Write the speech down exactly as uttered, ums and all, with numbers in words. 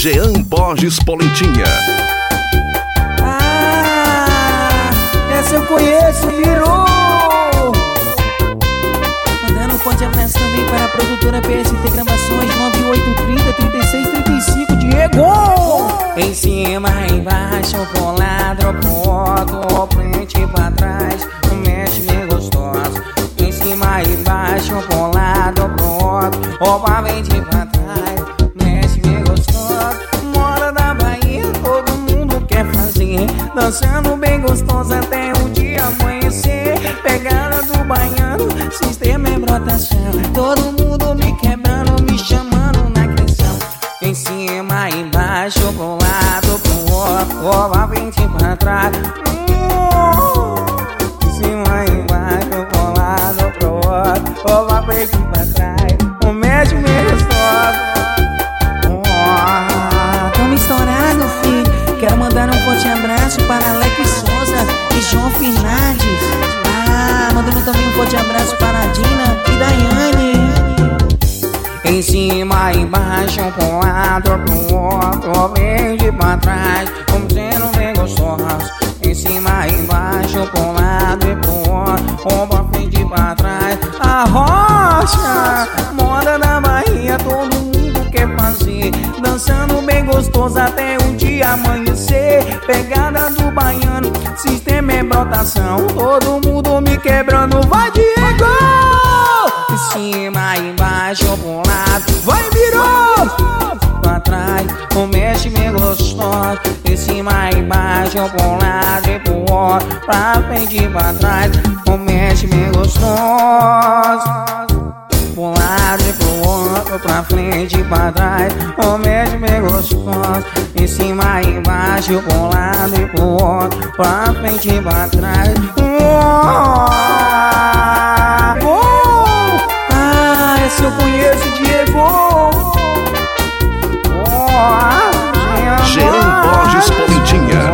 Jean Borges Polentinha. Ah, essa eu conheço, virou. Mandando um forte abraço também para a produtora P S T Gravações nove oito três zero, trinta e seis trinta e cinco, Diego. Em cima, embaixo, pro lado, pro outro, frente pra trás, mexe bem gostoso. Em cima, embaixo, pro lado, pro outro, opa, vem de pra trás, mexe bem gostoso. Mora da Bahia, todo mundo quer fazer, dançando bem gostoso até o dia amanhecer. Pegada do baiano, sistema é brotação, todo mundo me quebrando, me chamando na questão. Em cima, embaixo, pro lado, pro outro, opa, vem de pra trás. Em cima, embaixo, pro lado, pro outro, opa, vem de pra trás. O médico me gostoso. Tamo estourado, filho. Quero mandar um forte abraço para Alex Souza e João Fernandes. Ah, mandando também um forte abraço para a Dina e Daiane. Em cima, embaixo, pro lado, pro outro, vem de pra trás, como sendo bem gostoso. Em cima, embaixo, pro lado e pro outro, opa, vem de pra trás. A rocha, moda da Bahia, todo mundo quer fazer, dançando bem gostoso até o dia amanhecer. Pegada do baiano, sistema é brotação, todo mundo me quebrando, vai Diego! Em cima, embaixo, pro lado, vai virou! Pra trás, o mexe bem gostoso. Em cima, embaixo, pro lado e pro outro, pra frente e pra trás, o mexe bem gostoso. Pro lado e pro outro, pra frente e pra trás, o mexe bem gostoso. Em cima, embaixo, pro lado e pro outro, pra frente e pra trás. Esse eu conheço, Diego. Jean Borges Polentinha.